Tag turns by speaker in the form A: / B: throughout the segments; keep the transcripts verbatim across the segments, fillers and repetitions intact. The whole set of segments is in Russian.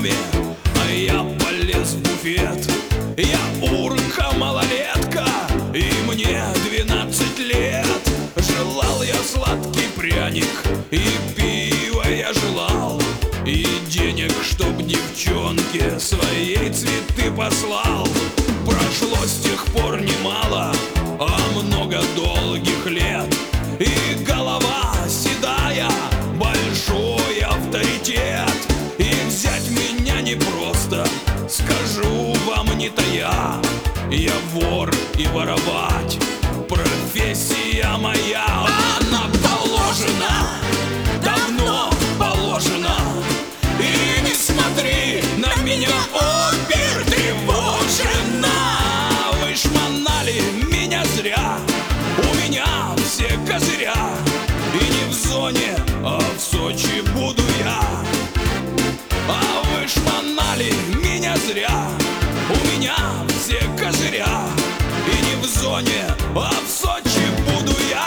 A: доме, а я полез в буфет. Я урка малолетка, и мне двенадцать лет. Желал я сладкий пряник, и пиво я желал, и денег, чтоб девчонке своей цветы послал. Прошло с тех пор немало, а много долгих лет, и голова седая, большой авторитет. И взять меня непросто, скажу вам не тая. Я вор, и воровать профессия моя. Она положена, давно положена. И не смотри на меня, опер, тревожена. Вы шмонали меня зря, у меня все козыря. И не в зоне, а в Сочи буду я. А вы шмонали меня зря, у меня все козыря. И не в зоне, а в Сочи буду я.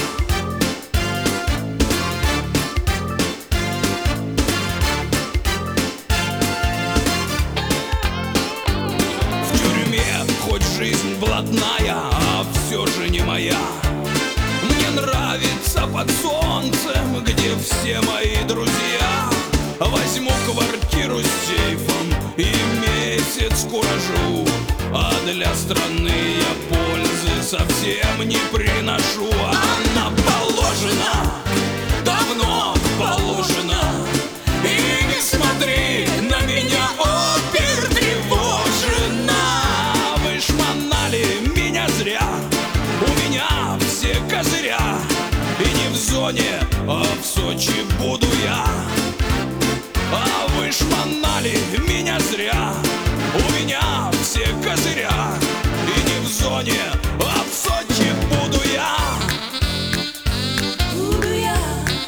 A: В тюрьме хоть жизнь блатная, а все же не моя. Мне нравится под солнцем, где все мои друзья. Возьму квартиру с сейфом и месяц куражу, а для страны я пользы совсем не приношу. Она положена, давно положена. И не смотри на меня, опер, тревожена. Вы шмонали меня зря, у меня все козыря. И не в зоне, а в Сочи буду я. А вы шмонали меня зря, у меня все козыря. И не в зоне, а в Сочи буду я. Буду я.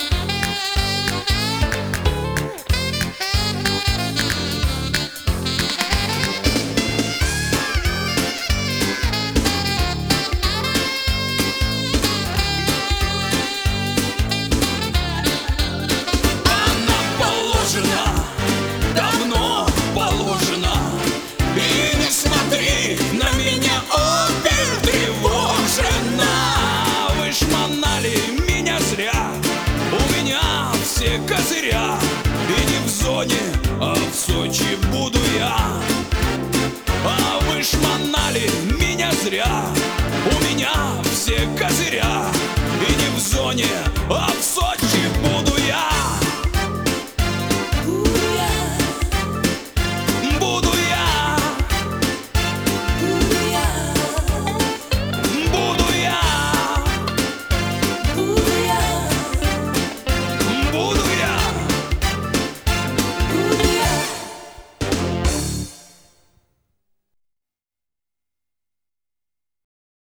A: Давно положено. И не смотри на меня, опер, тревожена. Вы шмонали меня зря, у меня все козыря. И не в зоне, а в Сочи буду я. А вы шмонали меня зря, у меня все козыря. И не в зоне,